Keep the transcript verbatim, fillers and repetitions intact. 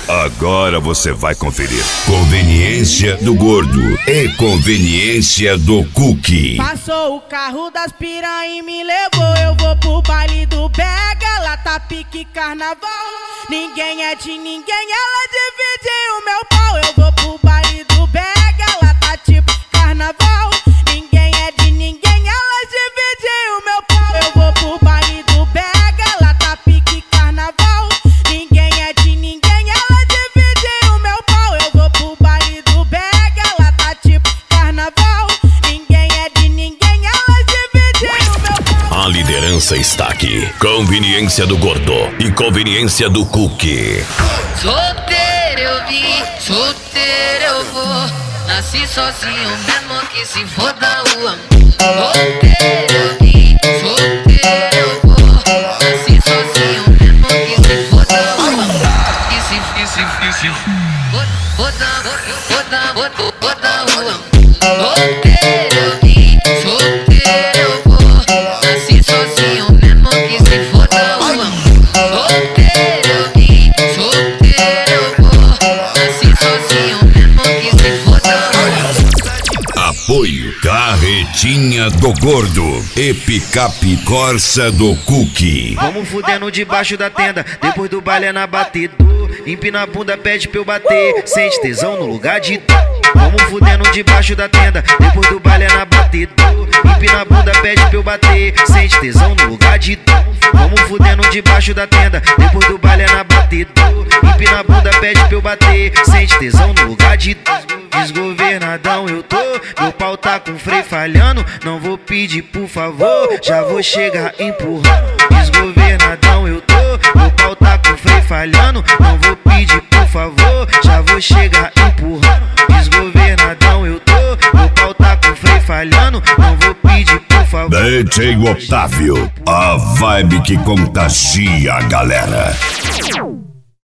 Agora você vai conferir. Conveniência do gordo e conveniência do cookie. Passou o carro das piranha e me levou. Eu vou pro baile do Bega, lá tá pique carnaval. Ninguém é de ninguém, ela divide o meu pau. Eu vou pro baile do Bega, lá tá tipo carnaval. Ninguém é de ninguém, ela divide o meu pau. Eu vou pro baile do Bega, lá tá pique carnaval. Ninguém é de ninguém, ela divide o meu pau. Eu vou pro baile do Bega, lá tá tipo carnaval. Ninguém é de ninguém, ela divide o meu pau. A liderança está aqui. Conveniência do gordo e conveniência do cookie. Solteiro eu vim, solteiro eu vou. Nasci sozinho mesmo que se foda o amor. Solteiro eu vim, solteiro eu vou. Nasci sozinho mesmo que se foda o amor. Que se, que se, que se foda, foda, foda, foda o amor. Solteiro eu vim, solteiro eu vou. Nasci sozinho mesmo que se foda o amor. Solteiro eu vim, solteiro eu vou. Nasci sozinho mesmo que se foda o amor. Apoio Carretinha do Gordo e Picape Corsa do Cookie. Vamos fudendo debaixo da tenda, depois do baile é na batida. Empina a bunda, pede pra eu bater, sente tesão no lugar de dor. Vamos fudendo debaixo da tenda, depois do baile é na batida. Empina a bunda, pede pra eu bater, sente tesão no lugar de dor. Vamos fudendo debaixo da tenda, depois do baile é na batida. Empina a bunda, pede pra eu bater, sente tesão no lugar de dor. Desgovernadão eu tô, meu pau tá com freio falhando. Não vou pedir por favor, já vou chegar empurrando. Desgovernadão eu tô, meu pau tá com freio falhando. Não vou pedir por favor, já vou chegar empurrando. Desgovernadão eu tô, meu pau tá com freio falhando. Não vou pedir por favor. D J Otávio, a vibe que contagia a galera.